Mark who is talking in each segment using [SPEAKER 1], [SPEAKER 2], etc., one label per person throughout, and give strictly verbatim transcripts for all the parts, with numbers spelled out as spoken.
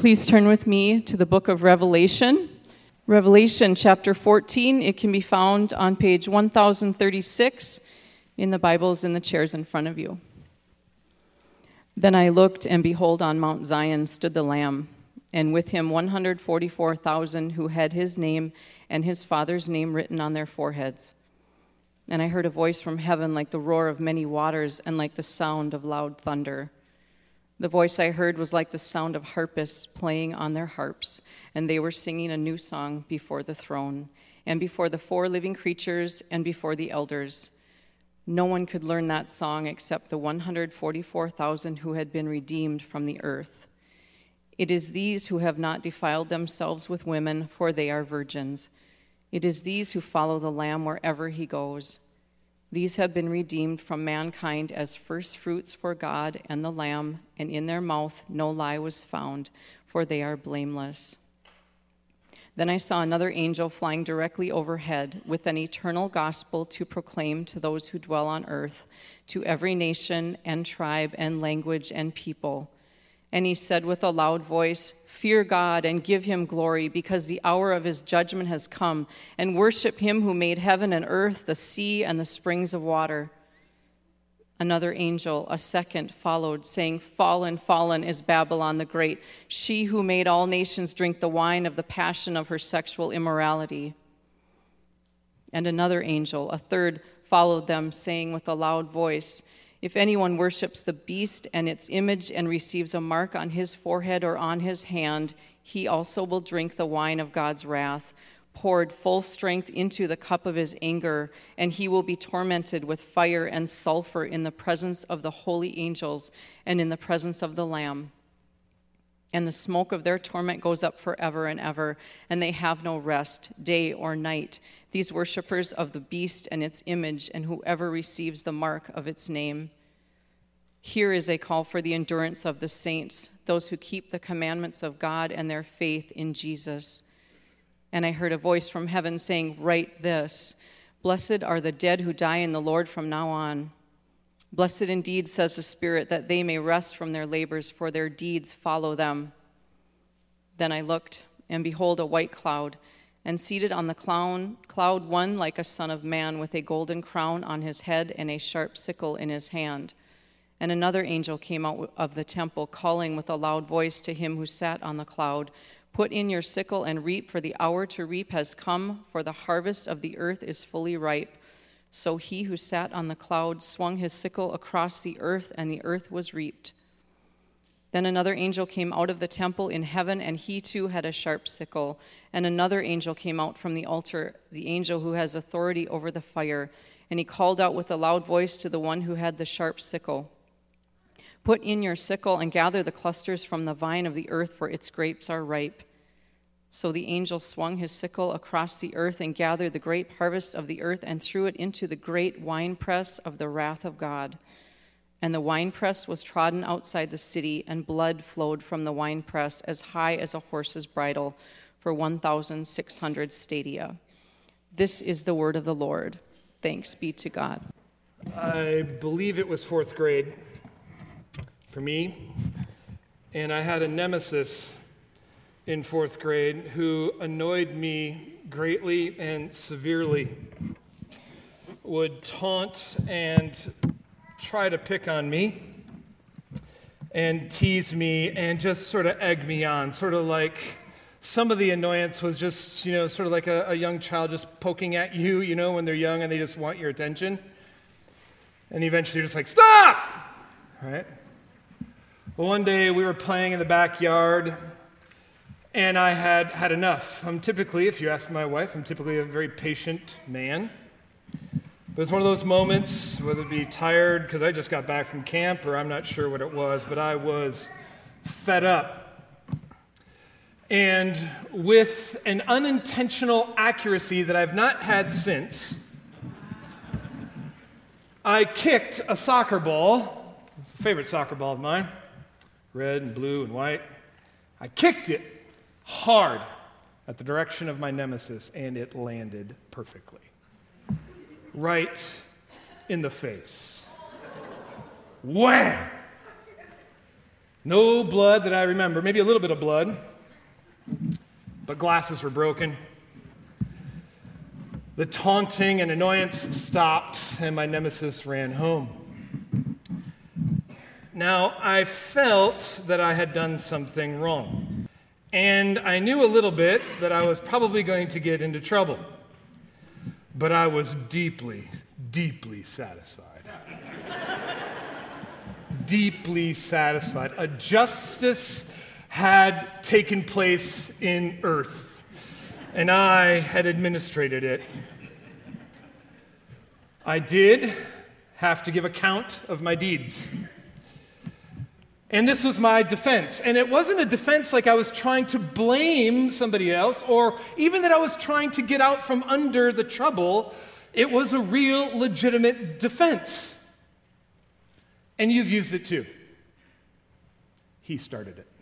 [SPEAKER 1] Please turn with me to the book of Revelation. Revelation chapter fourteen. It can be found on page one thousand thirty-six in the Bibles in the chairs in front of you. Then I looked, and behold, on Mount Zion stood the Lamb, and with him one hundred forty-four thousand who had his name and his Father's name written on their foreheads. And I heard a voice from heaven like the roar of many waters and like the sound of loud thunder. The voice I heard was like the sound of harpists playing on their harps, and they were singing a new song before the throne, and before the four living creatures, and before the elders. No one could learn that song except the one hundred forty-four thousand who had been redeemed from the earth. It is these who have not defiled themselves with women, for they are virgins. It is these who follow the Lamb wherever he goes. These have been redeemed from mankind as first fruits for God and the Lamb, and in their mouth no lie was found, for they are blameless. Then I saw another angel flying directly overhead with an eternal gospel to proclaim to those who dwell on earth, to every nation and tribe and language and people. And he said with a loud voice, "Fear God and give him glory, because the hour of his judgment has come, and worship him who made heaven and earth, the sea, and the springs of water." Another angel, a second, followed, saying, "Fallen, fallen is Babylon the Great, she who made all nations drink the wine of the passion of her sexual immorality." And another angel, a third, followed them, saying with a loud voice, "If anyone worships the beast and its image and receives a mark on his forehead or on his hand, he also will drink the wine of God's wrath, poured full strength into the cup of his anger, and he will be tormented with fire and sulfur in the presence of the holy angels and in the presence of the Lamb. And the smoke of their torment goes up forever and ever, and they have no rest, day or night, these worshipers of the beast and its image, and whoever receives the mark of its name. Here is a call for the endurance of the saints, those who keep the commandments of God and their faith in Jesus." And I heard a voice from heaven saying, "Write this, blessed are the dead who die in the Lord from now on. Blessed indeed, says the Spirit, that they may rest from their labors, for their deeds follow them." Then I looked, and behold, a white cloud, and seated on the cloud, cloud one like a son of man, with a golden crown on his head and a sharp sickle in his hand. And another angel came out of the temple, calling with a loud voice to him who sat on the cloud, "Put in your sickle and reap, for the hour to reap has come, for the harvest of the earth is fully ripe." So he who sat on the cloud swung his sickle across the earth, and the earth was reaped. Then another angel came out of the temple in heaven, and he too had a sharp sickle. And another angel came out from the altar, the angel who has authority over the fire, and he called out with a loud voice to the one who had the sharp sickle, "Put in your sickle and gather the clusters from the vine of the earth, for its grapes are ripe." So the angel swung his sickle across the earth and gathered the grape harvest of the earth and threw it into the great winepress of the wrath of God. And the winepress was trodden outside the city, and blood flowed from the winepress as high as a horse's bridle for one thousand six hundred stadia. This is the word of the Lord. Thanks be to God.
[SPEAKER 2] I believe it was fourth grade for me, and I had a nemesis in fourth grade who annoyed me greatly and severely, would taunt and try to pick on me and tease me and just sort of egg me on, sort of like some of the annoyance was just, you know, sort of like a, a young child just poking at you, you know, when they're young and they just want your attention. And eventually you're just like, "Stop!" Right? Well, one day we were playing in the backyard, and I had had enough. I'm typically, if you ask my wife, I'm typically a very patient man. But it's one of those moments, whether it be tired because I just got back from camp, or I'm not sure what it was, but I was fed up. And with an unintentional accuracy that I've not had since, I kicked a soccer ball. It's a favorite soccer ball of mine, red and blue and white. I kicked it hard at the direction of my nemesis, and it landed perfectly. Right in the face. Wham! No blood that I remember, maybe a little bit of blood, but glasses were broken. The taunting and annoyance stopped, and my nemesis ran home. Now, I felt that I had done something wrong, and I knew a little bit that I was probably going to get into trouble, but I was deeply, deeply satisfied. Deeply satisfied. A justice had taken place in earth, and I had administrated it. I did have to give account of my deeds. And this was my defense. And it wasn't a defense like I was trying to blame somebody else or even that I was trying to get out from under the trouble. It was a real, legitimate defense. And you've used it too. He started it.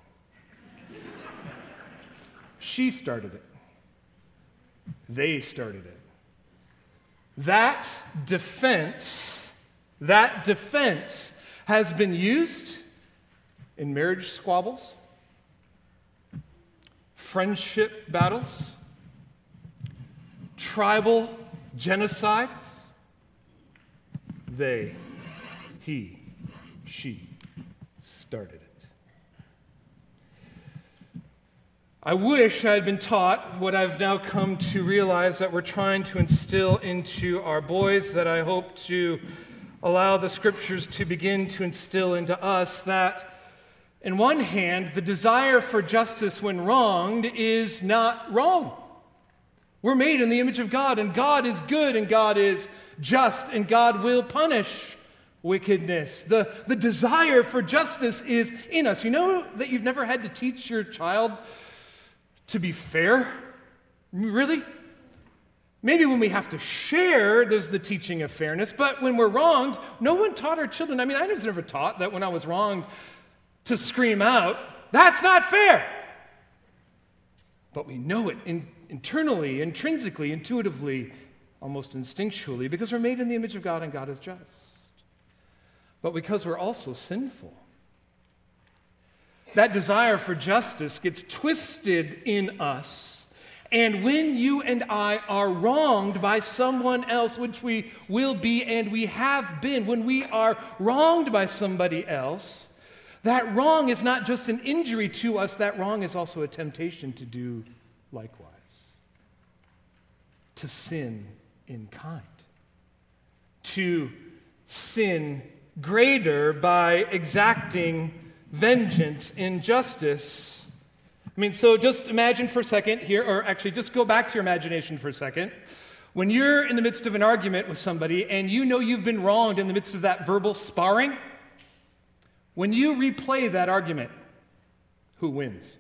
[SPEAKER 2] She started it. They started it. That defense, that defense has been used in marriage squabbles, friendship battles, tribal genocides. They, he, she started it. I wish I had been taught what I've now come to realize that we're trying to instill into our boys, that I hope to allow the scriptures to begin to instill into us, that in one hand, the desire for justice when wronged is not wrong. We're made in the image of God, and God is good, and God is just, and God will punish wickedness. The, the desire for justice is in us. You know that you've never had to teach your child to be fair? Really? Maybe when we have to share, there's the teaching of fairness, but when we're wronged, no one taught our children. I mean, I was never taught that when I was wronged to scream out, "That's not fair!" But we know it in, internally, intrinsically, intuitively, almost instinctually, because we're made in the image of God and God is just. But because we're also sinful, that desire for justice gets twisted in us. And when you and I are wronged by someone else, which we will be and we have been, when we are wronged by somebody else, that wrong is not just an injury to us, that wrong is also a temptation to do likewise. To sin in kind. To sin greater by exacting vengeance in justice. I mean, so just imagine for a second here, or actually just go back to your imagination for a second. When you're in the midst of an argument with somebody and you know you've been wronged in the midst of that verbal sparring, when you replay that argument, who wins?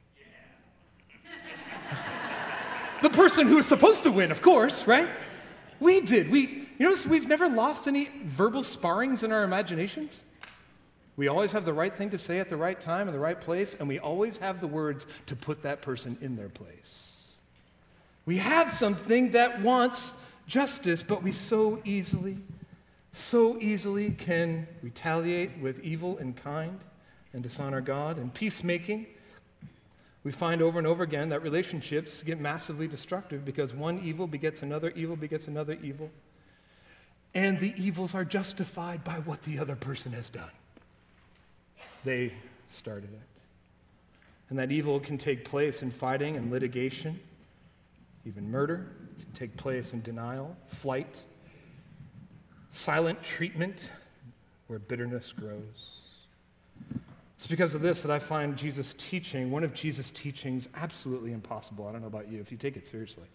[SPEAKER 2] The person who is supposed to win, of course, right? We did. We, you notice we've never lost any verbal sparrings in our imaginations? We always have the right thing to say at the right time in the right place, and we always have the words to put that person in their place. We have something that wants justice, but we so easily, so easily can retaliate with evil in kind and dishonor God. And peacemaking, we find over and over again that relationships get massively destructive because one evil begets another evil begets another evil. And the evils are justified by what the other person has done. They started it. And that evil can take place in fighting and litigation, even murder. It can take place in denial, flight, silent treatment, where bitterness grows. It's because of this that I find Jesus' teaching, one of Jesus' teachings, absolutely impossible. I don't know about you, if you take it seriously.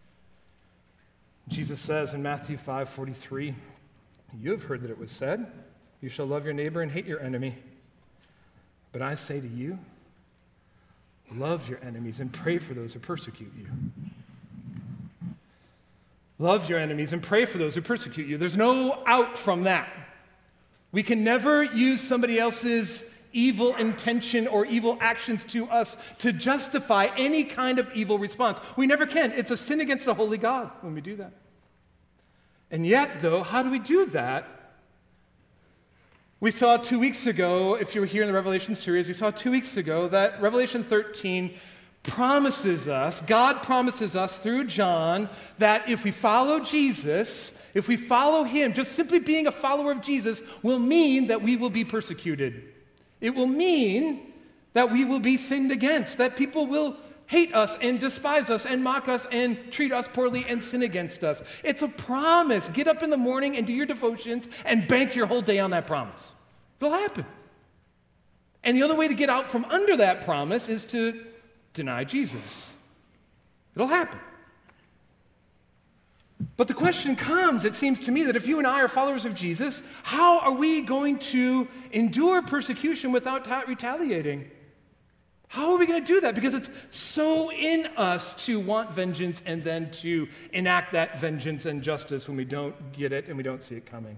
[SPEAKER 2] Jesus says in Matthew five forty-three, "You have heard that it was said, 'You shall love your neighbor and hate your enemy.' But I say to you, love your enemies and pray for those who persecute you." Love your enemies and pray for those who persecute you. There's no out from that. We can never use somebody else's evil intention or evil actions to us to justify any kind of evil response. We never can. It's a sin against a holy God when we do that. And yet, though, how do we do that? We saw two weeks ago, if you were here in the Revelation series, we saw two weeks ago that Revelation thirteen promises us, God promises us through John, that if we follow Jesus, if we follow him, just simply being a follower of Jesus will mean that we will be persecuted. It will mean that we will be sinned against, that people will hate us and despise us and mock us and treat us poorly and sin against us. It's a promise. Get up in the morning and do your devotions and bank your whole day on that promise. It'll happen. And the only way to get out from under that promise is to deny Jesus. It'll happen. But the question comes, it seems to me, that if you and I are followers of Jesus, how are we going to endure persecution without ta- retaliating? How are we going to do that? Because it's so in us to want vengeance and then to enact that vengeance and justice when we don't get it and we don't see it coming.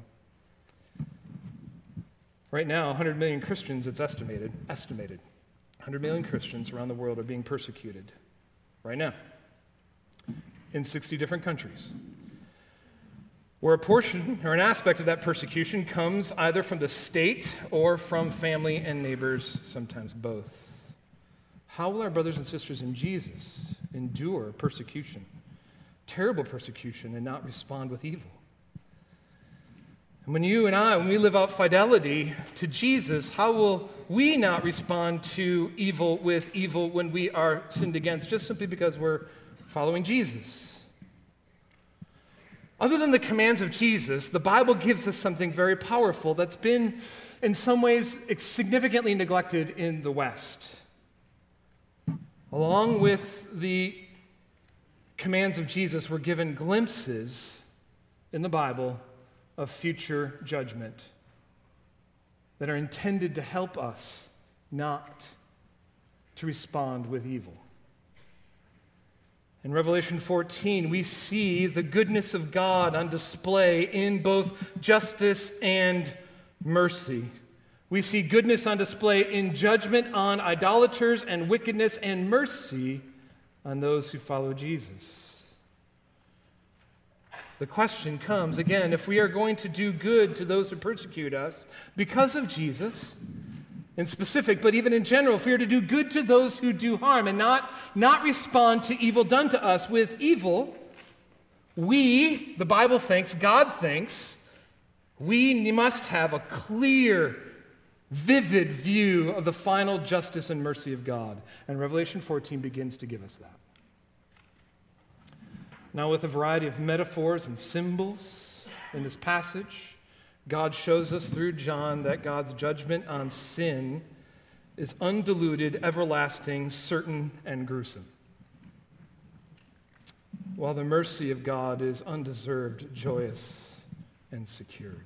[SPEAKER 2] Right now, one hundred million Christians, it's estimated, estimated, one hundred million Christians around the world are being persecuted right now in sixty different countries, where a portion or an aspect of that persecution comes either from the state or from family and neighbors, sometimes both. How will our brothers and sisters in Jesus endure persecution, terrible persecution, and not respond with evil? And when you and I, when we live out fidelity to Jesus, how will we not respond to evil with evil when we are sinned against, just simply because we're following Jesus? Other than the commands of Jesus, the Bible gives us something very powerful that's been, in some ways, significantly neglected in the West. Along with the commands of Jesus, we're given glimpses in the Bible of future judgment that are intended to help us not to respond with evil. In Revelation fourteen, we see the goodness of God on display in both justice and mercy. We see goodness on display in judgment on idolaters and wickedness, and mercy on those who follow Jesus. The question comes, again, if we are going to do good to those who persecute us because of Jesus, in specific, but even in general, if we are to do good to those who do harm and not, not respond to evil done to us with evil, we, the Bible thinks, God thinks, we must have a clear, vivid view of the final justice and mercy of God. And Revelation fourteen begins to give us that. Now, with a variety of metaphors and symbols in this passage, God shows us through John that God's judgment on sin is undiluted, everlasting, certain, and gruesome, while the mercy of God is undeserved, joyous, and secured.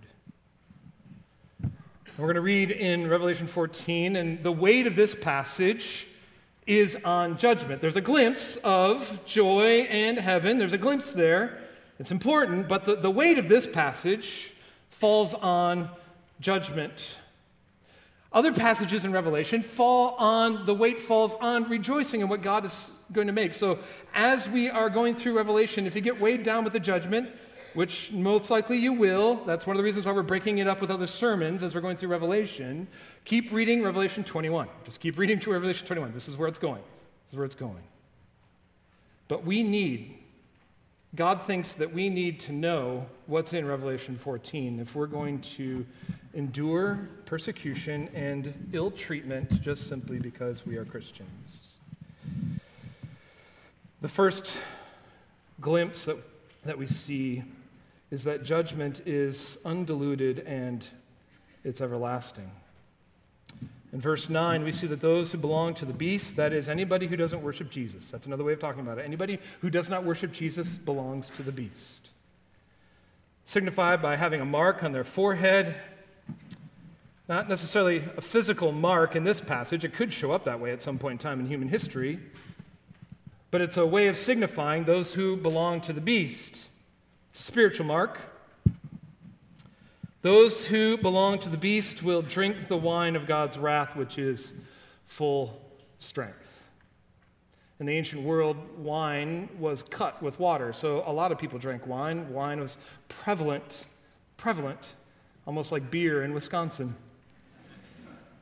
[SPEAKER 2] We're going to read in Revelation fourteen, and the weight of this passage is on judgment. There's a glimpse of joy and heaven. There's a glimpse there. It's important, but the, the weight of this passage falls on judgment. Other passages in Revelation fall on, the weight falls on rejoicing in what God is going to make. So as we are going through Revelation, if you get weighed down with the judgment, which most likely you will, that's one of the reasons why we're breaking it up with other sermons as we're going through Revelation, keep reading Revelation twenty-one. Just keep reading to Revelation twenty-one. This is where it's going. This is where it's going. But we need, God thinks that we need to know what's in Revelation fourteen if we're going to endure persecution and ill treatment just simply because we are Christians. The first glimpse that, that we see is that judgment is undiluted and it's everlasting. In verse nine, we see that those who belong to the beast, that is, anybody who doesn't worship Jesus, that's another way of talking about it. Anybody who does not worship Jesus belongs to the beast. Signified by having a mark on their forehead, not necessarily a physical mark in this passage. It could show up that way at some point in time in human history, but it's a way of signifying those who belong to the beast. It's a spiritual mark. Those who belong to the beast will drink the wine of God's wrath, which is full strength. In the ancient world, wine was cut with water, so a lot of people drank wine. Wine was prevalent, prevalent, almost like beer in Wisconsin.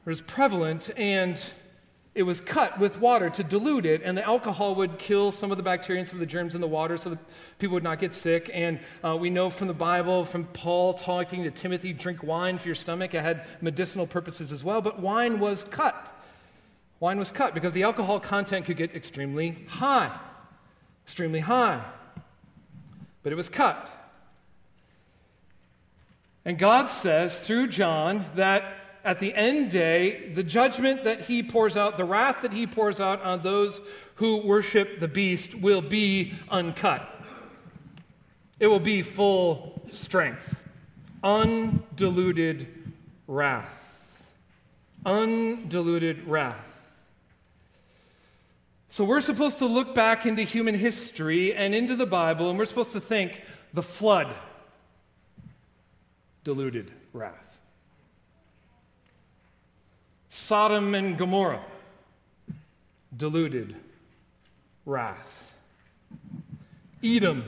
[SPEAKER 2] was prevalent, and it was cut with water to dilute it, and the alcohol would kill some of the bacteria and some of the germs in the water so that people would not get sick. And uh, we know from the Bible, from Paul talking to Timothy, drink wine for your stomach. It had medicinal purposes as well, but wine was cut. Wine was cut because the alcohol content could get extremely high, extremely high. But it was cut. And God says through John that at the end day, the judgment that he pours out, the wrath that he pours out on those who worship the beast will be uncut. It will be full strength, undiluted wrath. Undiluted wrath. So we're supposed to look back into human history and into the Bible, and we're supposed to think the flood, diluted wrath. Sodom and Gomorrah, diluted wrath. Edom,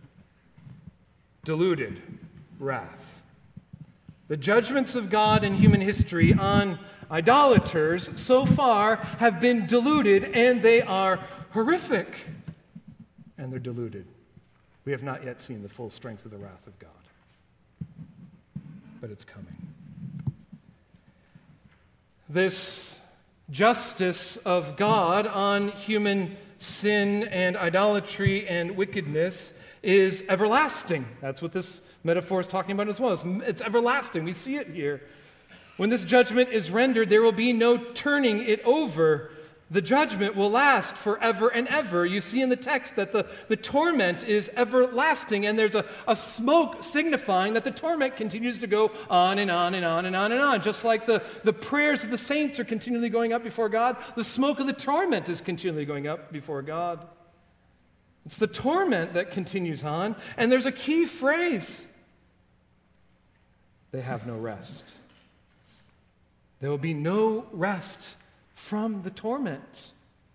[SPEAKER 2] diluted wrath. The judgments of God in human history on idolaters so far have been diluted, and they are horrific. And they're diluted. We have not yet seen the full strength of the wrath of God. But it's coming. This justice of God on human sin and idolatry and wickedness is everlasting. That's what this metaphor is talking about as well. It's, it's everlasting. We see it here. When this judgment is rendered, there will be no turning it over. The judgment will last forever and ever. You see in the text that the, the torment is everlasting, and there's a, a smoke signifying that the torment continues to go on and on and on and on and on. Just like the, the prayers of the saints are continually going up before God, the smoke of the torment is continually going up before God. It's the torment that continues on, and there's a key phrase. They have no rest. There will be no rest from the torment.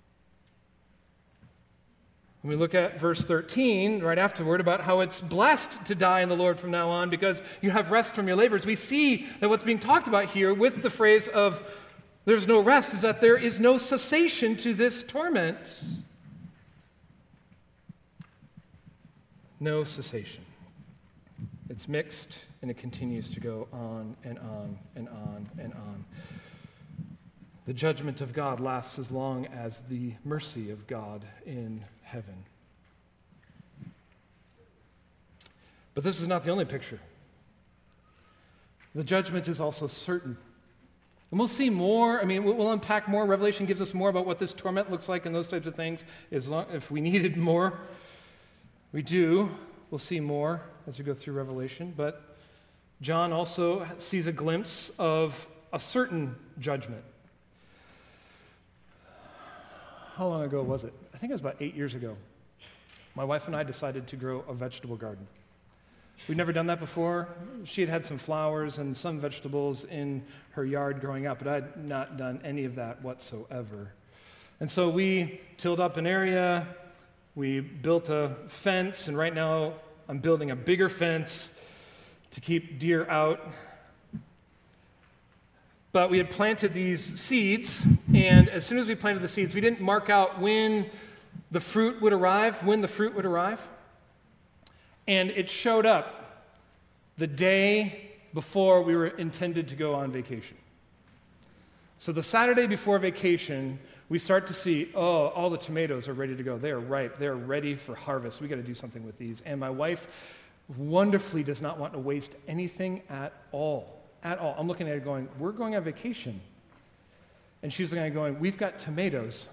[SPEAKER 2] When we look at verse thirteen, right afterward, about how it's blessed to die in the Lord from now on because you have rest from your labors, we see that what's being talked about here with the phrase of there's no rest is that there is no cessation to this torment. No cessation. It's mixed and it continues to go on and on and on and on. The judgment of God lasts as long as the mercy of God in heaven. But this is not the only picture. The judgment is also certain. And we'll see more. I mean, we'll unpack more. Revelation gives us more about what this torment looks like and those types of things. As long, if we needed more, we do. We'll see more as we go through Revelation. But John also sees a glimpse of a certain judgment. How long ago was it? I think it was about eight years ago. My wife and I decided to grow a vegetable garden. We'd never done that before. She had had some flowers and some vegetables in her yard growing up, but I had not done any of that whatsoever. And so we tilled up an area, we built a fence, and right now I'm building a bigger fence to keep deer out. But we had planted these seeds, and as soon as we planted the seeds, we didn't mark out when the fruit would arrive, when the fruit would arrive. And it showed up the day before we were intended to go on vacation. So the Saturday before vacation, we start to see, oh, all the tomatoes are ready to go. They are ripe. They are ready for harvest. We got to do something with these. And my wife wonderfully does not want to waste anything at all. At all. I'm looking at her going, we're going on vacation. And she's looking at it going, we've got tomatoes.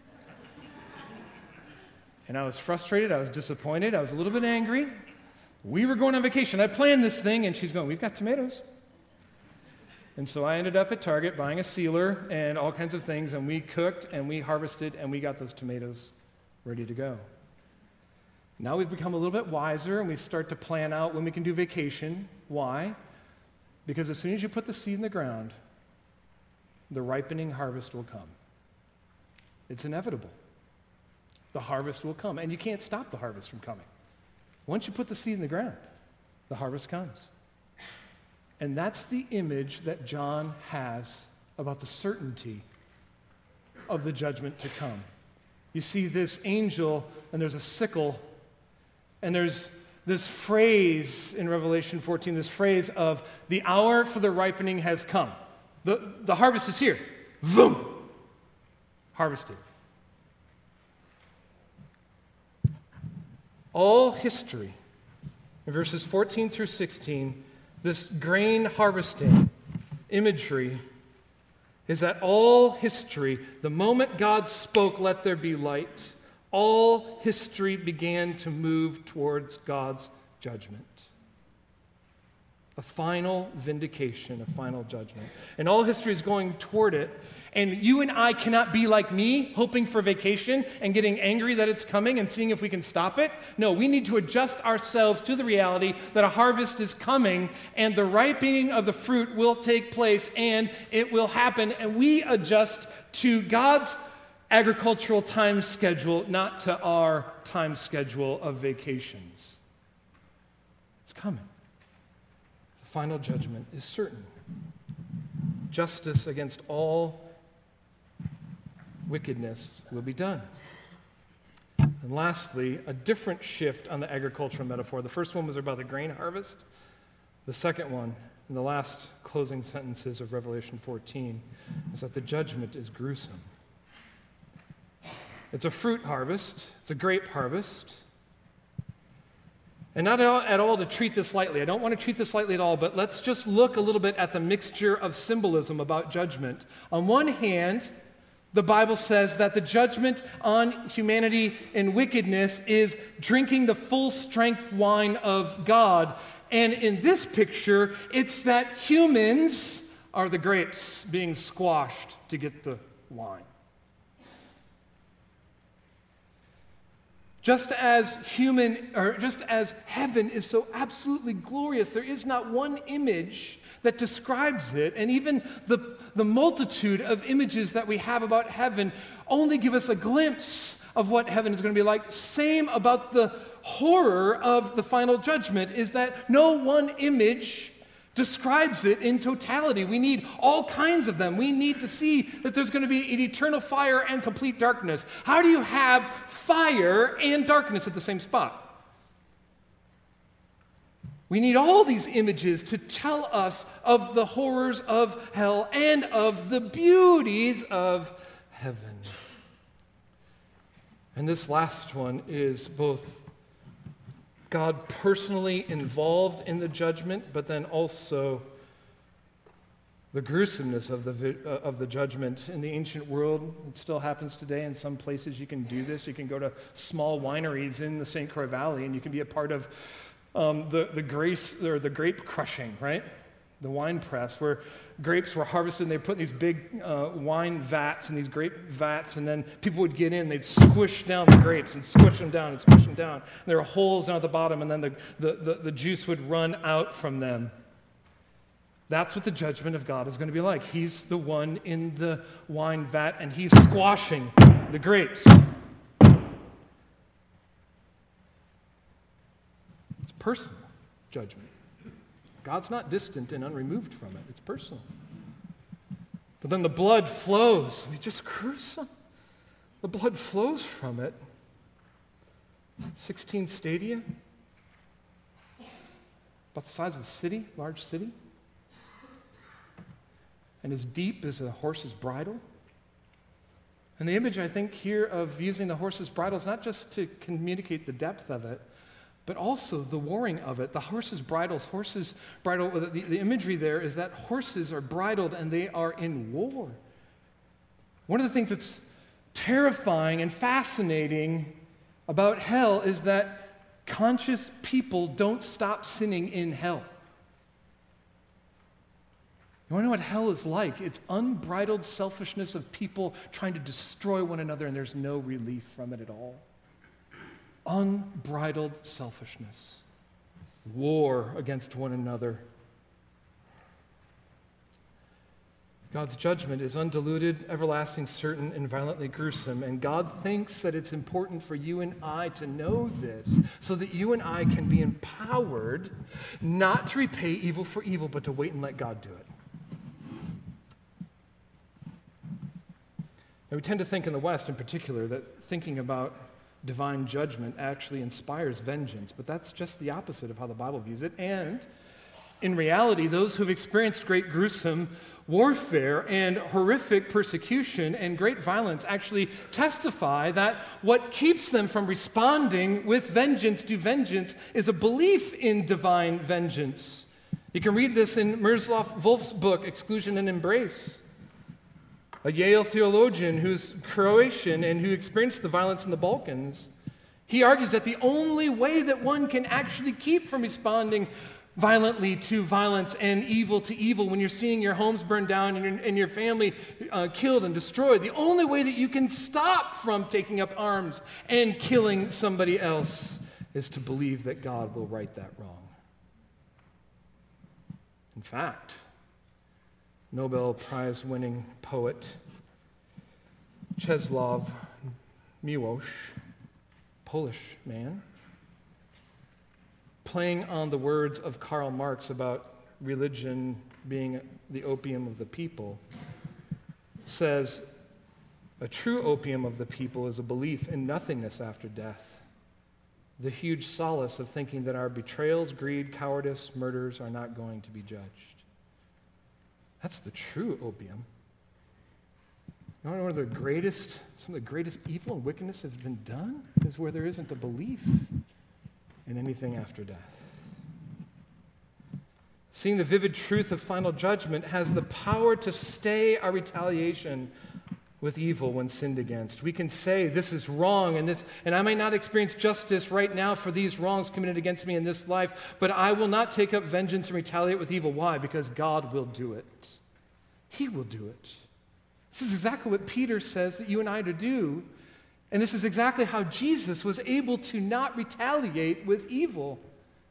[SPEAKER 2] And I was frustrated. I was disappointed. I was a little bit angry. We were going on vacation. I planned this thing. And she's going, we've got tomatoes. And so I ended up at Target buying a sealer and all kinds of things. And we cooked and we harvested and we got those tomatoes ready to go. Now we've become a little bit wiser and we start to plan out when we can do vacation. Why? Because as soon as you put the seed in the ground, the ripening harvest will come. It's inevitable. The harvest will come, and you can't stop the harvest from coming. Once you put the seed in the ground, the harvest comes. And that's the image that John has about the certainty of the judgment to come. You see this angel, and there's a sickle, and there's this phrase in Revelation fourteen, this phrase of the hour for the ripening has come. The, the harvest is here. Boom! Harvested. All history, in verses fourteen through sixteen, this grain harvesting imagery is that all history, the moment God spoke, let there be light, all history began to move towards God's judgment. A final vindication, a final judgment. And all history is going toward it. And you and I cannot be like me, hoping for vacation and getting angry that it's coming and seeing if we can stop it. No, we need to adjust ourselves to the reality that a harvest is coming and the ripening of the fruit will take place and it will happen. And we adjust to God's agricultural time schedule, not to our time schedule of vacations. It's coming. The final judgment is certain. Justice against all wickedness will be done. And lastly, a different shift on the agricultural metaphor. The first one was about the grain harvest. The second one, in the last closing sentences of Revelation fourteen, is that the judgment is gruesome. It's a fruit harvest. It's a grape harvest. And not at all to treat this lightly. I don't want to treat this lightly at all, but let's just look a little bit at the mixture of symbolism about judgment. On one hand, the Bible says that the judgment on humanity and wickedness is drinking the full strength wine of God. And in this picture, it's that humans are the grapes being squashed to get the wine. Just as human, or just as heaven is so absolutely glorious, there is not one image that describes it, and even the, the multitude of images that we have about heaven only give us a glimpse of what heaven is going to be like. Same about the horror of the final judgment, is that no one image describes it in totality. We need all kinds of them. We need to see that there's going to be an eternal fire and complete darkness. How do you have fire and darkness at the same spot? We need all these images to tell us of the horrors of hell and of the beauties of heaven. And this last one is both God personally involved in the judgment, but then also the gruesomeness of the uh, of the judgment. In the ancient world, it still happens today. In some places you can do this. You can go to small wineries in the Saint Croix Valley, and you can be a part of um, the, the grace or the grape crushing, right? The wine press, where grapes were harvested and they put in these big uh, wine vats and these grape vats, and then people would get in and they'd squish down the grapes and squish them down and squish them down. And there were holes down at the bottom, and then the, the, the, the juice would run out from them. That's what the judgment of God is going to be like. He's the one in the wine vat, and he's squashing the grapes. It's personal judgment. God's not distant and unremoved from it. It's personal. But then the blood flows. I mean, just gruesome. The blood flows from it. sixteen stadia. About the size of a city, large city. And as deep as a horse's bridle. And the image, I think, here of using the horse's bridle is not just to communicate the depth of it, but also the warring of it. The horse's bridles, horses bridle, the, the imagery there is that horses are bridled and they are in war. One of the things that's terrifying and fascinating about hell is that conscious people don't stop sinning in hell. You want to know what hell is like? It's unbridled selfishness of people trying to destroy one another, and there's no relief from it at all. Unbridled selfishness. War against one another. God's judgment is undiluted, everlasting, certain, and violently gruesome. And God thinks that it's important for you and I to know this so that you and I can be empowered not to repay evil for evil, but to wait and let God do it. And we tend to think in the West in particular that thinking about divine judgment actually inspires vengeance, but that's just the opposite of how the Bible views it. And in reality, those who've experienced great gruesome warfare and horrific persecution and great violence actually testify that what keeps them from responding with vengeance to vengeance is a belief in divine vengeance. You can read this in Miroslav Volf's book, Exclusion and Embrace. A Yale theologian who's Croatian and who experienced the violence in the Balkans, he argues that the only way that one can actually keep from responding violently to violence and evil to evil when you're seeing your homes burned down and your, and your family uh, killed and destroyed, the only way that you can stop from taking up arms and killing somebody else is to believe that God will right that wrong. In fact, Nobel Prize-winning poet Czesław Miłosz, Polish man, playing on the words of Karl Marx about religion being the opium of the people, says, a true opium of the people is a belief in nothingness after death, the huge solace of thinking that our betrayals, greed, cowardice, murders are not going to be judged. That's the true opium. You know where the greatest, some of the greatest evil and wickedness has been done? Is where there isn't a belief in anything after death. Seeing the vivid truth of final judgment has the power to stay our retaliation with evil when sinned against. We can say this is wrong, and this, and I may not experience justice right now for these wrongs committed against me in this life, but I will not take up vengeance and retaliate with evil. Why? Because God will do it. He will do it. This is exactly what Peter says that you and I are to do, and this is exactly how Jesus was able to not retaliate with evil.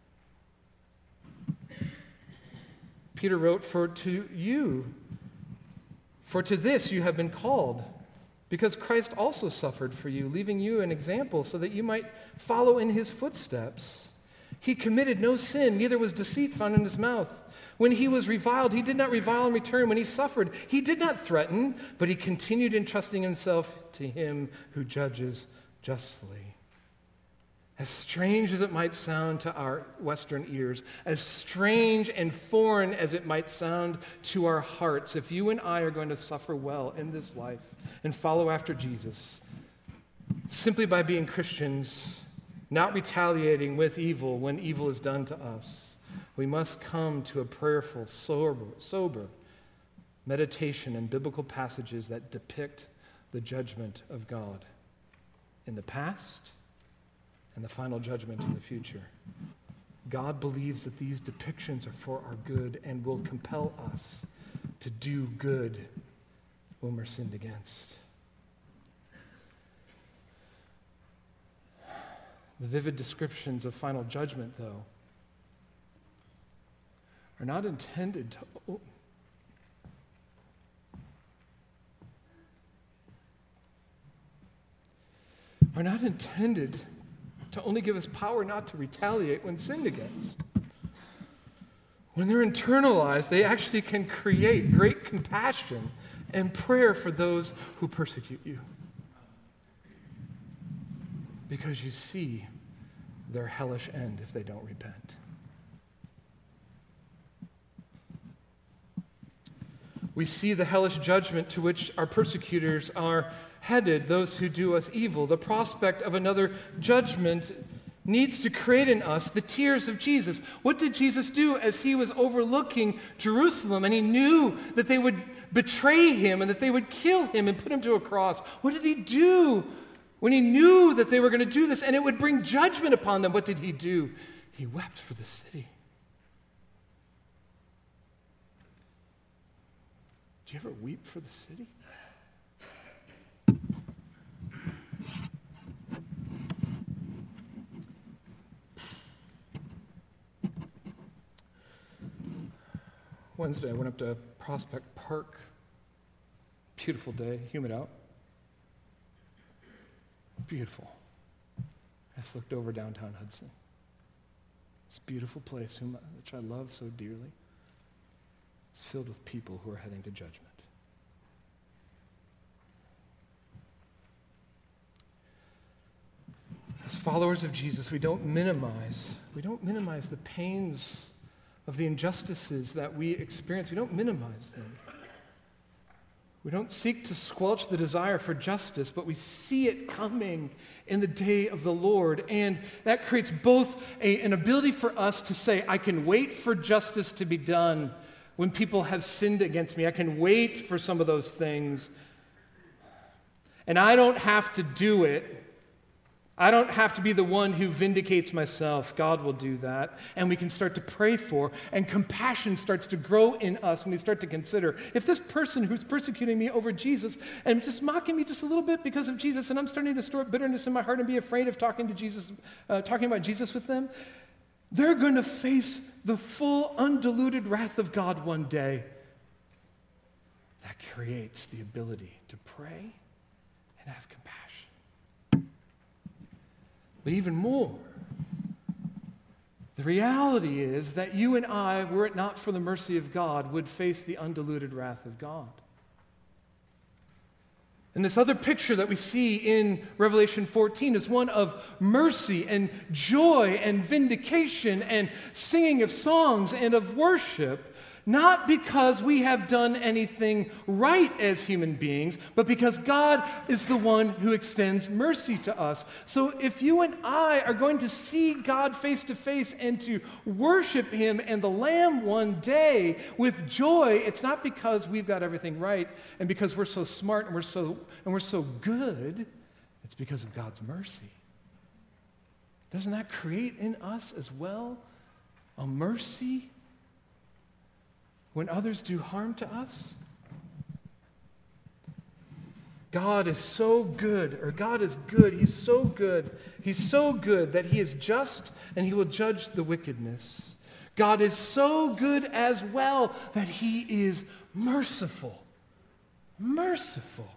[SPEAKER 2] Peter wrote, "For to you, for to this you have been called, because Christ also suffered for you, leaving you an example so that you might follow in his footsteps. He committed no sin, neither was deceit found in his mouth. When he was reviled, he did not revile in return. When he suffered, he did not threaten, but he continued entrusting himself to him who judges justly." As strange as it might sound to our Western ears, as strange and foreign as it might sound to our hearts, if you and I are going to suffer well in this life and follow after Jesus, simply by being Christians, not retaliating with evil when evil is done to us, we must come to a prayerful, sober, sober meditation in biblical passages that depict the judgment of God in the past and the final judgment in the future. God believes that these depictions are for our good and will compel us to do good when we're sinned against. The vivid descriptions of final judgment, though, are not intended to are not intended to only give us power not to retaliate when sinned against. When they're internalized, they actually can create great compassion and prayer for those who persecute you, because you see their hellish end if they don't repent. We see the hellish judgment to which our persecutors are headed, those who do us evil. The prospect of another judgment needs to create in us the tears of Jesus. What did Jesus do as he was overlooking Jerusalem and he knew that they would betray him and that they would kill him and put him to a cross? What did he do when he knew that they were going to do this and it would bring judgment upon them? What did he do? He wept for the city. Do you ever weep for the city? Wednesday, I went up to Prospect Park. Beautiful day, humid out. Beautiful. I just looked over downtown Hudson. This beautiful place, whom, which I love so dearly. It's filled with people who are heading to judgment. As followers of Jesus, we don't minimize, we don't minimize the pains of the injustices that we experience. We don't minimize them. We don't seek to squelch the desire for justice, but we see it coming in the day of the Lord. And that creates both a, an ability for us to say, I can wait for justice to be done when people have sinned against me. I can wait for some of those things. And I don't have to do it. I don't have to be the one who vindicates myself. God will do that. And we can start to pray for, and compassion starts to grow in us when we start to consider, if this person who's persecuting me over Jesus and just mocking me just a little bit because of Jesus, and I'm starting to store bitterness in my heart and be afraid of talking to Jesus, uh, talking about Jesus with them, they're going to face the full, undiluted wrath of God one day. That creates the ability to pray and have compassion. But even more, the reality is that you and I, were it not for the mercy of God, would face the undiluted wrath of God. And this other picture that we see in Revelation fourteen is one of mercy and joy and vindication and singing of songs and of worship, not because we have done anything right as human beings, but because God is the one who extends mercy to us. So if you and I are going to see God face to face and to worship Him and the Lamb one day with joy, it's not because we've got everything right and because we're so smart and we're so and we're so good. It's because of God's mercy. Doesn't that create in us as well a mercy when others do harm to us? God is so good, or God is good. He's so good. He's so good that He is just and He will judge the wickedness. God is so good as well that He is merciful. Merciful.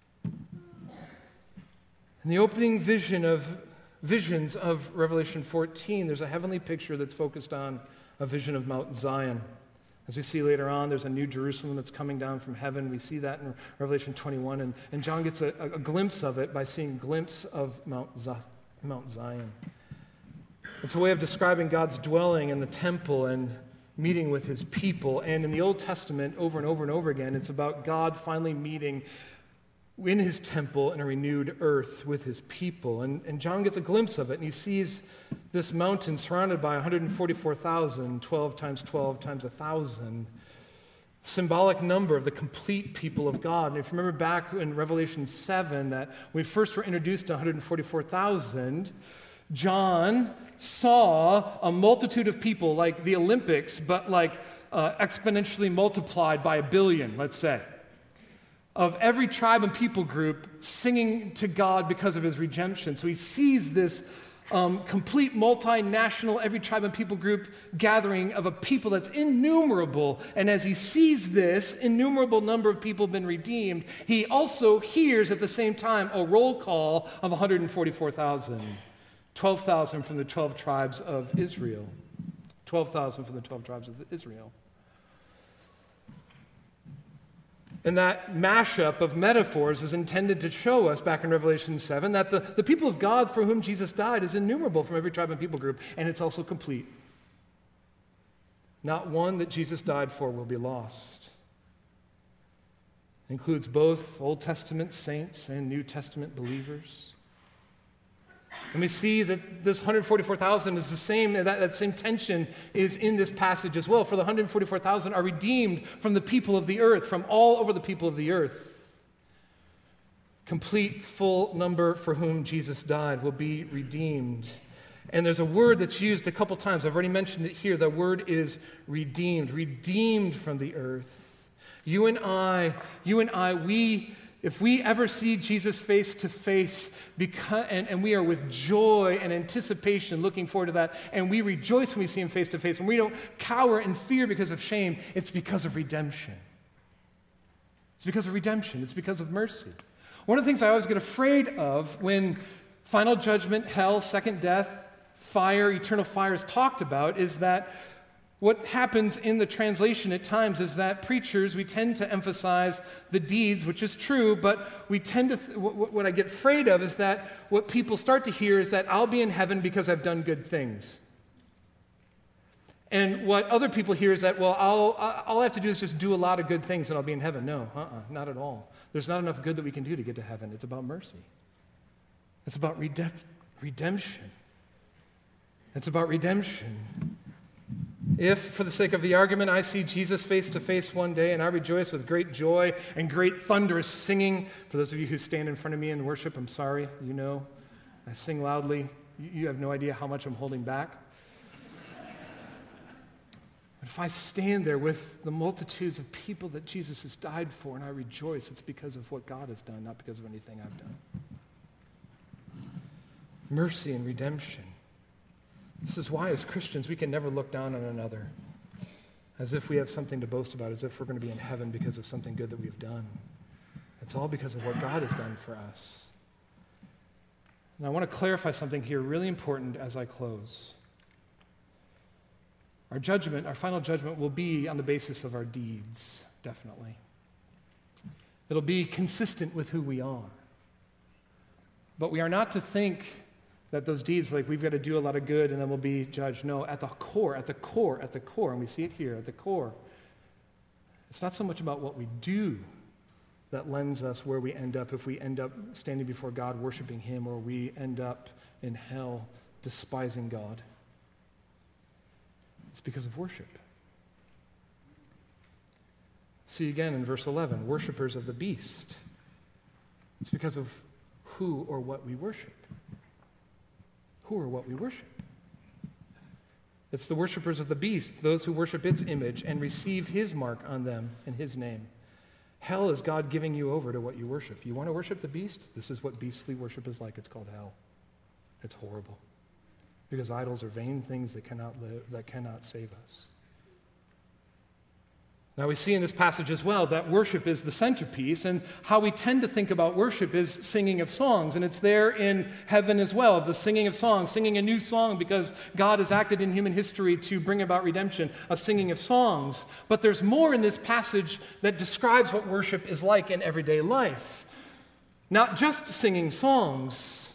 [SPEAKER 2] In the opening vision of visions of Revelation fourteen, there's a heavenly picture that's focused on a vision of Mount Zion. As we see later on, there's a new Jerusalem that's coming down from heaven. We see that in Revelation twenty-one, and, and John gets a, a glimpse of it by seeing a glimpse of Mount, Z- Mount Zion. It's a way of describing God's dwelling in the temple and meeting with His people. And in the Old Testament, over and over and over again, it's about God finally meeting in His temple in a renewed earth with His people. And, and John gets a glimpse of it, and he sees this mountain surrounded by one hundred forty-four thousand, twelve times twelve times one thousand, symbolic number of the complete people of God. And if you remember back in Revelation seven, that when we first were introduced to one hundred forty-four thousand, John saw a multitude of people like the Olympics, but like uh, exponentially multiplied by a billion, let's say, of every tribe and people group singing to God because of His redemption. So he sees this um, complete multinational, every tribe and people group gathering of a people that's innumerable. And as he sees this innumerable number of people been redeemed, he also hears at the same time a roll call of one hundred forty-four thousand. twelve thousand from the twelve tribes of Israel. twelve thousand from the twelve tribes of Israel. And that mashup of metaphors is intended to show us, back in Revelation seven, that the, the people of God for whom Jesus died is innumerable from every tribe and people group, and it's also complete. Not one that Jesus died for will be lost. It includes both Old Testament saints and New Testament believers. And we see that this one hundred forty-four thousand is the same, that, that same tension is in this passage as well. For the one hundred forty-four thousand are redeemed from the people of the earth, from all over the people of the earth. Complete, full number for whom Jesus died will be redeemed. And there's a word that's used a couple times. I've already mentioned it here. The word is redeemed, redeemed from the earth. You and I, you and I, we... If we ever see Jesus face to face, because, and, and we are with joy and anticipation looking forward to that, and we rejoice when we see Him face to face, and we don't cower in fear because of shame, it's because of redemption. It's because of redemption. It's because of mercy. One of the things I always get afraid of when final judgment, hell, second death, fire, eternal fire is talked about is that, What happens in the translation at times is that preachers, we tend to emphasize the deeds, which is true, but we tend to, th- what, what I get afraid of is that what people start to hear is that I'll be in heaven because I've done good things. And what other people hear is that, well, I'll, all I have to do is just do a lot of good things and I'll be in heaven. No, uh-uh, not at all. There's not enough good that we can do to get to heaven. It's about mercy. It's about redemp- redemption. It's about redemption. If, for the sake of the argument, I see Jesus face to face one day and I rejoice with great joy and great thunderous singing, for those of you who stand in front of me in worship, I'm sorry, you know, I sing loudly. You have no idea how much I'm holding back. But if I stand there with the multitudes of people that Jesus has died for and I rejoice, it's because of what God has done, not because of anything I've done. Mercy and redemption. This is why, as Christians, we can never look down on another as if we have something to boast about, as if we're going to be in heaven because of something good that we've done. It's all because of what God has done for us. And I want to clarify something here really important as I close. Our judgment, our final judgment, will be on the basis of our deeds, definitely. It'll be consistent with who we are. But we are not to think that those deeds, like we've got to do a lot of good and then we'll be judged. No, at the core, at the core, at the core, and we see it here, at the core, it's not so much about what we do that lends us where we end up if we end up standing before God worshiping Him, or we end up in hell despising God. It's because of worship. See again in verse eleven, worshipers of the beast. It's because of who or what we worship. Who or what we worship. It's the worshipers of the beast, those who worship its image and receive his mark on them in his name. Hell is God giving you over to what you worship. You want to worship the beast? This is what beastly worship is like. It's called hell. It's horrible. Because idols are vain things that cannot live, that cannot save us. Now we see in this passage as well that worship is the centerpiece, and how we tend to think about worship is singing of songs, and it's there in heaven as well, the singing of songs, singing a new song because God has acted in human history to bring about redemption, a singing of songs. But there's more in this passage that describes what worship is like in everyday life. Not just singing songs.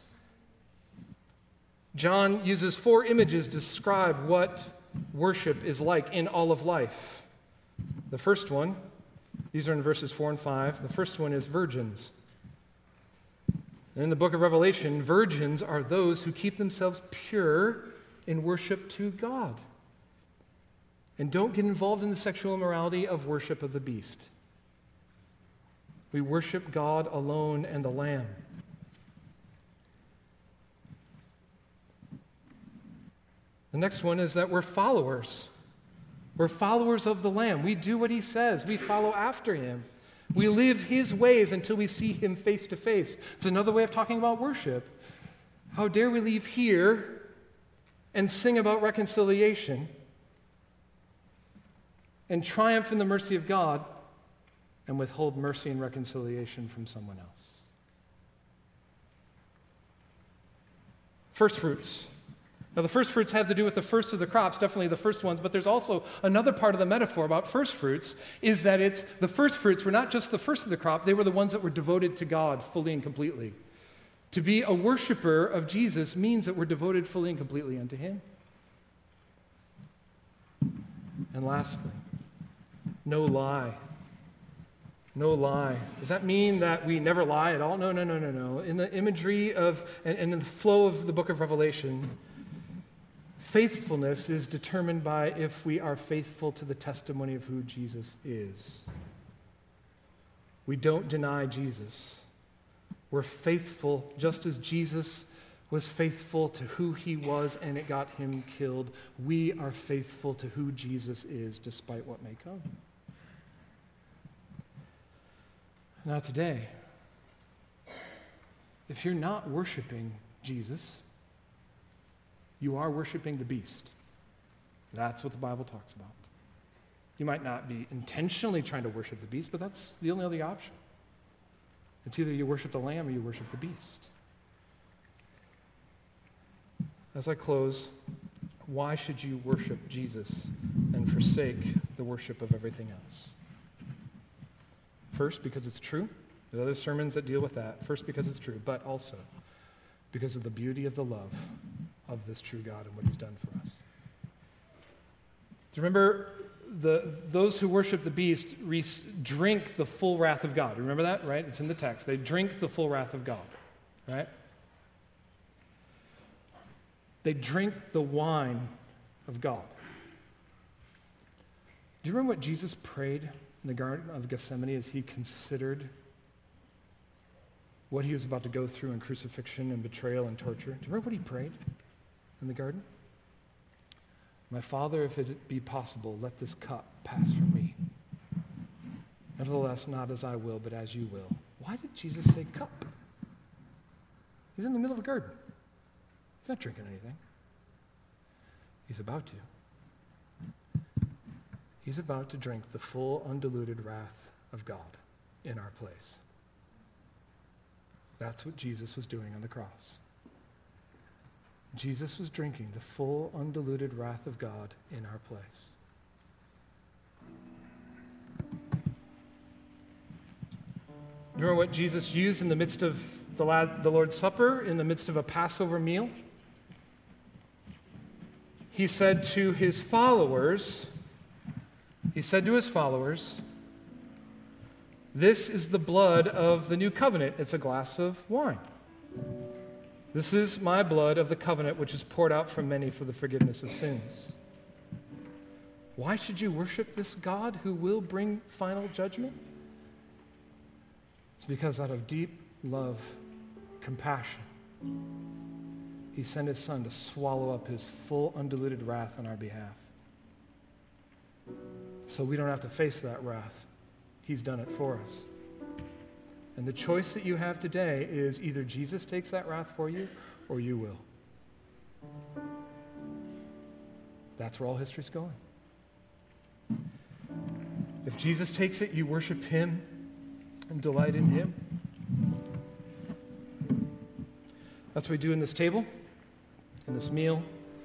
[SPEAKER 2] John uses four images to describe what worship is like in all of life. The first one, these are in verses four and five. The first one is virgins. And in the book of Revelation, virgins are those who keep themselves pure in worship to God and don't get involved in the sexual immorality of worship of the beast. We worship God alone and the Lamb. The next one is that we're followers. We're followers of the Lamb. We do what he says. We follow after him. We live his ways until we see him face to face. It's another way of talking about worship. How dare we leave here and sing about reconciliation and triumph in the mercy of God and withhold mercy and reconciliation from someone else? First fruits. Now, the first fruits have to do with the first of the crops, definitely the first ones, but there's also another part of the metaphor about first fruits, is that it's the first fruits were not just the first of the crop, they were the ones that were devoted to God fully and completely. To be a worshiper of Jesus means that we're devoted fully and completely unto him. And lastly, no lie. No lie. Does that mean that we never lie at all? No, no, no, no, no. In the imagery of, and, and in the flow of the book of Revelation, faithfulness is determined by if we are faithful to the testimony of who Jesus is. We don't deny Jesus. We're faithful just as Jesus was faithful to who he was and it got him killed. We are faithful to who Jesus is despite what may come. Now today, if you're not worshiping Jesus, you are worshiping the beast. That's what the Bible talks about. You might not be intentionally trying to worship the beast, but that's the only other option. It's either you worship the Lamb or you worship the beast. As I close, why should you worship Jesus and forsake the worship of everything else. First, because it's true. There are other sermons that deal with that. First, because it's true, but also because of the beauty of the love of this true God and what he's done for us. Do you remember the, those who worship the beast re- drink the full wrath of God? Remember that, right? It's in the text. They drink the full wrath of God, right? They drink the wine of God. Do you remember what Jesus prayed in the Garden of Gethsemane as he considered what he was about to go through in crucifixion and betrayal and torture? Do you remember what he prayed in the garden? My Father, if it be possible, let this cup pass from me. Nevertheless, not as I will, but as you will. Why did Jesus say cup? He's in the middle of a garden. He's not drinking anything. He's about to. He's about to drink the full, undiluted wrath of God in our place. That's what Jesus was doing on the cross. Jesus was drinking the full, undiluted wrath of God in our place. Remember what Jesus used in the midst of the, lad, the Lord's Supper, in the midst of a Passover meal? He said to his followers, he said to his followers, this is the blood of the new covenant. It's a glass of wine. This is my blood of the covenant, which is poured out for many for the forgiveness of sins. Why should you worship this God who will bring final judgment? It's because out of deep love, compassion, he sent his Son to swallow up his full, undiluted wrath on our behalf. So we don't have to face that wrath. He's done it for us. And the choice that you have today is either Jesus takes that wrath for you or you will. That's where all history's going. If Jesus takes it, you worship him and delight in him. That's what we do in this table, in this meal.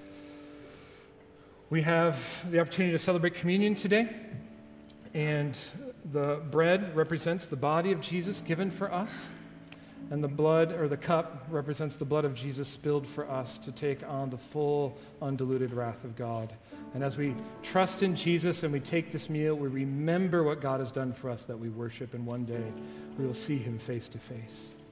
[SPEAKER 2] We have the opportunity to celebrate communion today, and the bread represents the body of Jesus given for us, and the blood, or the cup, represents the blood of Jesus spilled for us to take on the full, undiluted wrath of God. And as we trust in Jesus and we take this meal, we remember what God has done for us, that we worship, and one day we will see him face to face.